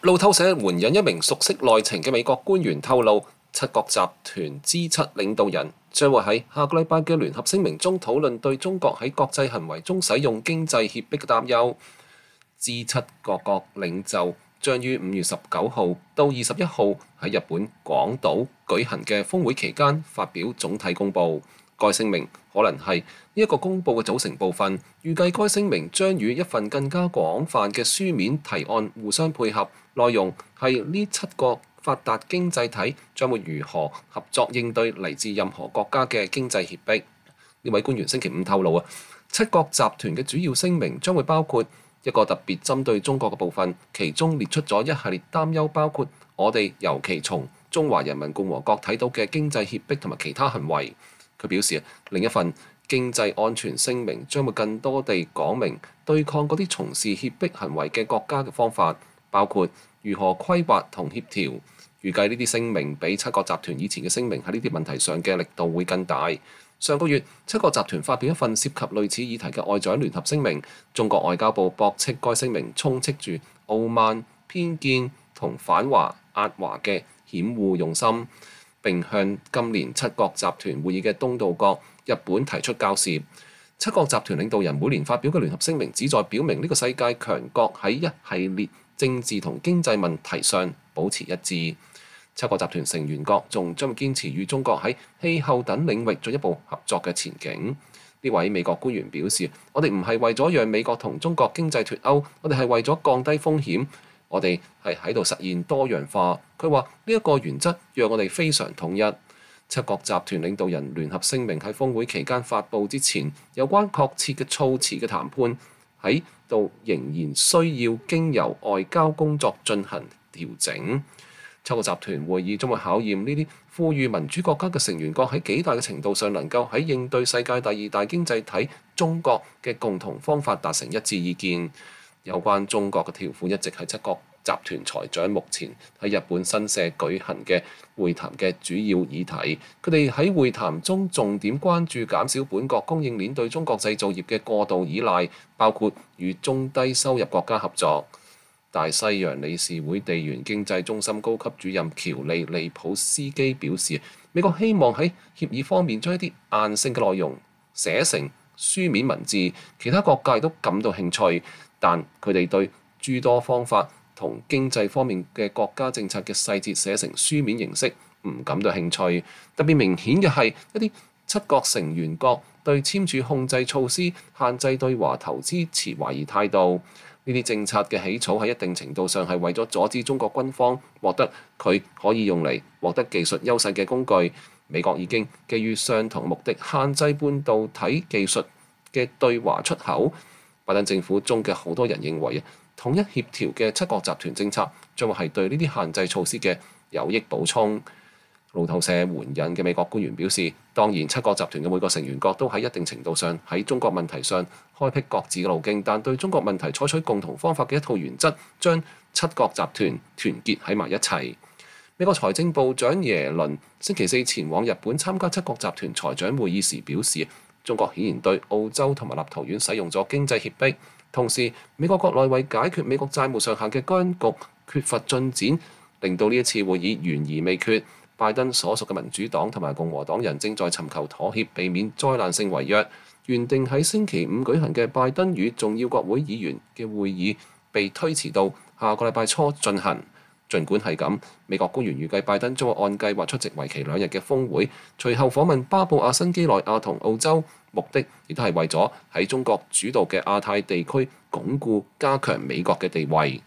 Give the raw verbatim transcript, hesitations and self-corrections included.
路透社援引一名熟悉內情嘅美國官員透露，七國集團 G 七領導人將會喺下個禮拜嘅聯合聲明中討論對中國喺國際行為中使用經濟脅迫嘅擔憂。G 七各國領袖將於五月十九號到二十一號喺日本廣島舉行嘅峰會期間發表總體公報。該聲明可能係呢一個公報嘅組成部分，預計該聲明將與一份更加廣泛嘅書面提案互相配合，內容係呢七個發達經濟體將會如何合作應對嚟自任何國家嘅經濟脅迫。呢位官員星期五透露啊，七國集團嘅主要聲明將會包括一個特別針對中國嘅部分，其中列出咗一系列擔憂，包括我哋尤其從中華人民共和國睇到嘅經濟脅迫同埋其他行為。佢表示，另一份經濟安全聲明將會更多地講明對抗嗰啲從事脅迫行為嘅國家嘅方法，包括如何規劃同協調。預計呢啲聲明比七國集團以前嘅聲明喺呢啲問題上嘅力度會更大。上個月，七國集團發表一份涉及類似議題嘅外長聯合聲明，中國外交部駁斥該聲明充斥住傲慢、偏見同反華壓華嘅險惡用心，並向今年七國集團會議嘅東道國日本提出交涉。七國集團領導人每年發表嘅聯合聲明，旨在表明呢個世界強國喺一系列政治同經濟問題上保持一致。七國集團成員國仲將會堅持與中國喺氣候等領域進一步合作嘅前景。呢位美國官員表示：我哋唔係為咗讓美國同中國經濟脫鈎，我哋係為咗降低風險。我哋係喺度實現多樣化。佢話呢一個原則讓我哋非常統一。七國集團領導人聯合聲明喺峰會期間發布之前，有關確切嘅措辭嘅談判喺度仍然需要經由外交工作進行調整。七國集團會議將會考驗呢啲富裕民主國家嘅成員國喺幾大嘅程度上能夠喺應對世界第二大經濟體中國嘅共同方法達成一致意見。有關中國嘅條款一直係七國集團財長目前喺日本新社舉行嘅會談嘅主要議題。佢哋喺會談中重點關注減少本國供應鏈對中國製造業嘅過度依賴，包括與中低收入國家合作。大西洋理事會地緣經濟中心高級主任喬利利普斯基表示，美國希望喺協議方面將一啲硬性嘅內容寫成書面文字，其他各界都感到興趣，但佢哋對諸多方法同經濟方面嘅國家政策嘅細節寫成書面形式唔感到興趣。特別明顯嘅係一啲七國成員國對簽署控制措施、限制對華投資持懷疑態度。呢啲政策嘅起草喺一定程度上係為咗阻止中國軍方獲得佢可以用嚟獲得技術優勢嘅工具。美國已經基於相同目的限制半導體技術嘅對華出口。拜登政府中嘅好多人認為啊，統一協調嘅七國集團政策將會係對呢啲限制措施嘅有益補充。路透社援引嘅美國官員表示，當然七國集團嘅每個成員國都喺一定程度上喺中國問題上開闢各自嘅路徑，但對中國問題採取共同方法嘅一套原則，將七國集團團結喺埋一齊。美國財政部長耶倫星期四前往日本參加七國集團財長會議時表示，中國顯然對澳洲同埋立陶宛使用咗經濟脅迫，同時美國國內為解決美國債務上限嘅僵局缺乏進展，令到呢一次會議懸而未決。拜登所屬嘅民主黨同埋共和黨人正在尋求妥協，避免災難性違約。原定喺星期五舉行嘅拜登與重要國會議員嘅會議被推遲到下個禮拜初進行。儘管係咁，美國官員預計拜登將會按計劃出席為期兩日嘅峰會，隨後訪問巴布亞新幾內亞同澳洲，目的亦都係為咗喺中國主導嘅亞太地區鞏固加強美國嘅地位。